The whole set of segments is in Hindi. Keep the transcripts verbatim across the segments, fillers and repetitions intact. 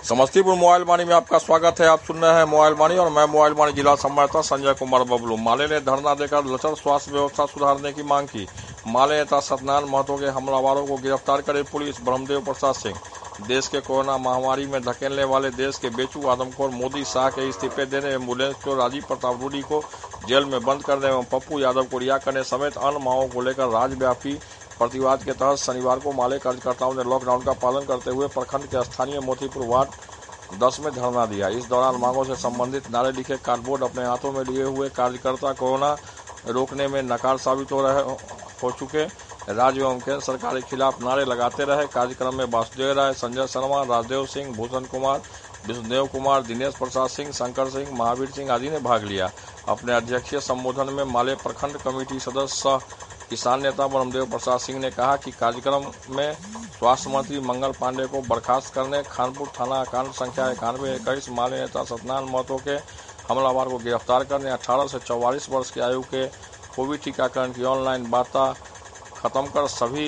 समस्तीपुर मोबाइल वाणी में आपका स्वागत है। आप सुन रहे हैं मोबाइल वाणी और मैं मोबाइल वाणी जिला संवाददाता संजय कुमार बबलू। माले ने धरना देकर लचर स्वास्थ्य व्यवस्था सुधारने की मांग की। माले नेता सत्यनारायण महतो के हमलावरों को गिरफ्तार करे पुलिस। ब्रह्मदेव प्रसाद सिंह। देश के कोरोना महामारी में धकेलने वाले देश के बेचू आदमखोर मोदी शाह के इस्तीफे देने, एम्बुलेंस को राजीव प्रताप रूडी को जेल में बंद करने एवं पप्पू यादव को रिहा करने समेत अन्य मांगों को लेकर राज्यव्यापी प्रतिवाद के तहत शनिवार को माले कार्यकर्ताओं ने लॉकडाउन का पालन करते हुए प्रखंड के स्थानीय मोतीपुर वार्ड दस में धरना दिया। इस दौरान मांगों से संबंधित नारे लिखे कार्डबोर्ड अपने हाथों में लिए हुए कार्यकर्ता कोरोना रोकने में नाकाम साबित हो रहे हो चुके राज्य एवं केंद्र सरकार के खिलाफ नारे लगाते रहे। कार्यक्रम में वासुदेव राय, संजय शर्मा, राजदेव सिंह, भूषण कुमार, विष्णुदेव कुमार, दिनेश प्रसाद सिंह, शंकर सिंह, महावीर सिंह आदि ने भाग लिया। अपने अध्यक्षीय संबोधन में माले प्रखंड कमेटी सदस्य किसान नेता ब्रह्मदेव प्रसाद सिंह ने कहा कि कार्यक्रम में स्वास्थ्य मंत्री मंगल पांडे को बर्खास्त करने, खानपुर थाना कांड संख्या इक्यानवे इक्कीस माले नेता सत्यनारायण महतो के हमलावर को गिरफ्तार करने, अठारह से चौवालीस वर्ष की आयु के कोविड टीकाकरण की ऑनलाइन बाधा खत्म कर सभी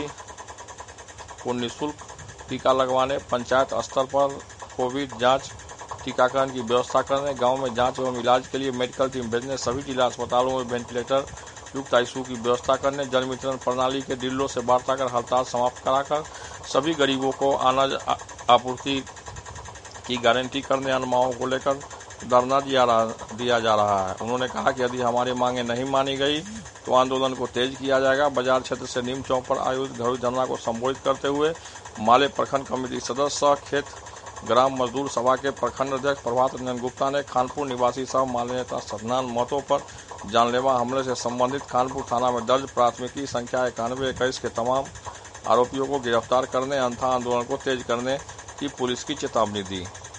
को निःशुल्क टीका लगवाने, पंचायत स्तर पर कोविड जांच टीकाकरण की व्यवस्था करने, गांव में जांच एवं इलाज के लिए मेडिकल टीम भेजने, सभी जिला अस्पतालों में वेंटिलेटर युक्त आईसीयू की व्यवस्था करने, जल वितरण प्रणाली के डीलरों से वार्ता कर हड़ताल समाप्त कराकर सभी गरीबों को अनाज आपूर्ति की गारंटी करने, अन्य मांगों को लेकर धरना दिया, दिया जा रहा है। उन्होंने कहा कि यदि हमारी मांगें नहीं मानी गई तो आंदोलन को तेज किया जाएगा। बाजार क्षेत्र से नीम चौक पर आयोजित घरेलू धरना को संबोधित करते हुए माले प्रखंड कमेटी सदस्य खेत ग्राम मजदूर सभा के प्रखंड अध्यक्ष प्रभात रंजन गुप्ता ने खानपुर निवासी सह माले नेता सत्यनारायण महतो पर जानलेवा हमले से संबंधित खानपुर थाना में दर्ज प्राथमिकी संख्या इक्यानवे इक्कीस के तमाम आरोपियों को गिरफ्तार करने अन्यथा आंदोलन को तेज करने की पुलिस की चेतावनी दी।